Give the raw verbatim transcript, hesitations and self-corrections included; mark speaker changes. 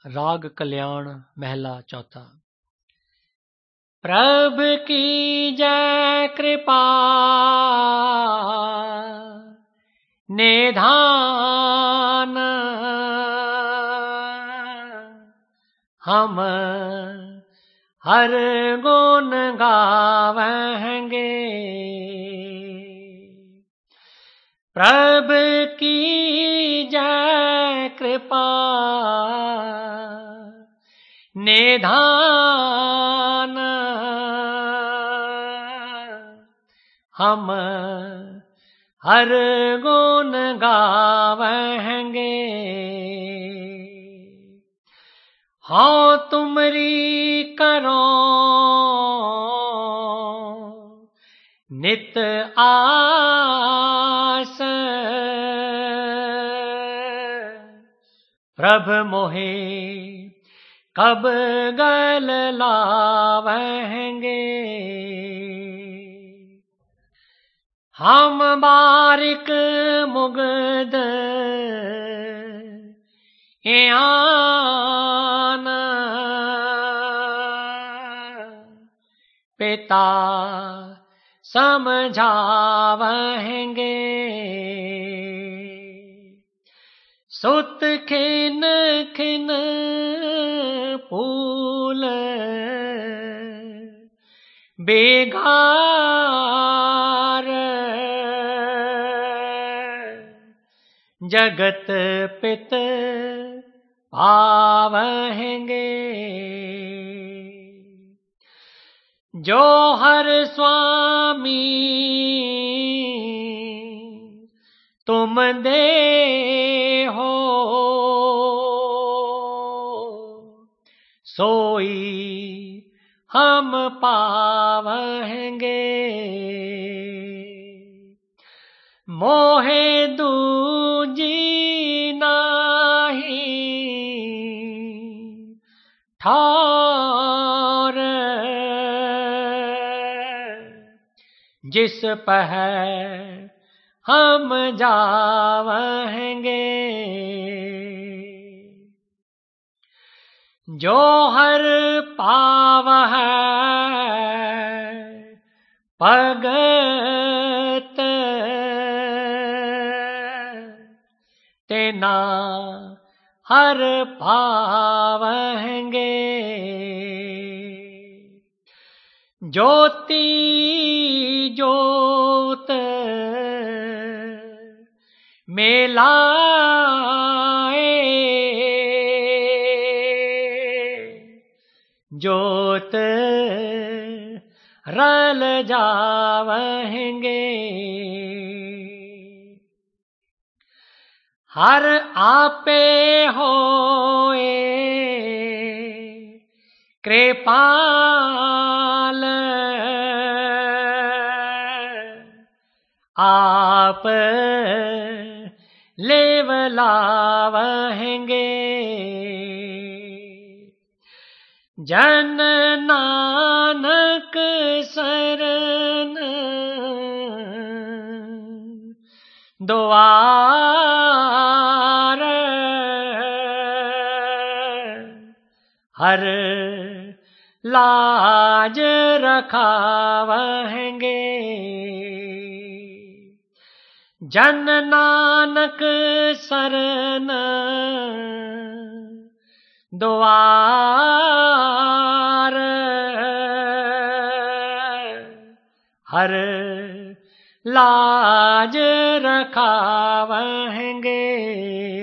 Speaker 1: राग कल्याण महला चौथा। प्रभ की जय कृपा निधान, हम हर गुण गावेंगे। प्रभ की जय कृपा निधान, हम हर गुण गावेंगे। हाँ तुमरी करो नित आस, प्रभ मोहे कब गल लावेंगे। हम बारिक मुग्ध यान, पिता समझावेंगे। सुत खिन खिन फूल बेगार, जगत पित पावेंगे। जो हर स्वामी तुम दे हो, सोई हम पावेंगे। मोहे दूजी नाही ठार, जिस पह हम जावेंगे। जो हर पावह भगत, तेना हर पावेंगे। ज्योति ज्योत मेलाए, ज्योत रल जावेंगे। हर आपे होए कृपाल, आप लेवलावेंगे। जन नानक सरन द्वार, हर लाज रखावेंगे। जन नानक सरन द्वार, हर लाज रखावेंगे।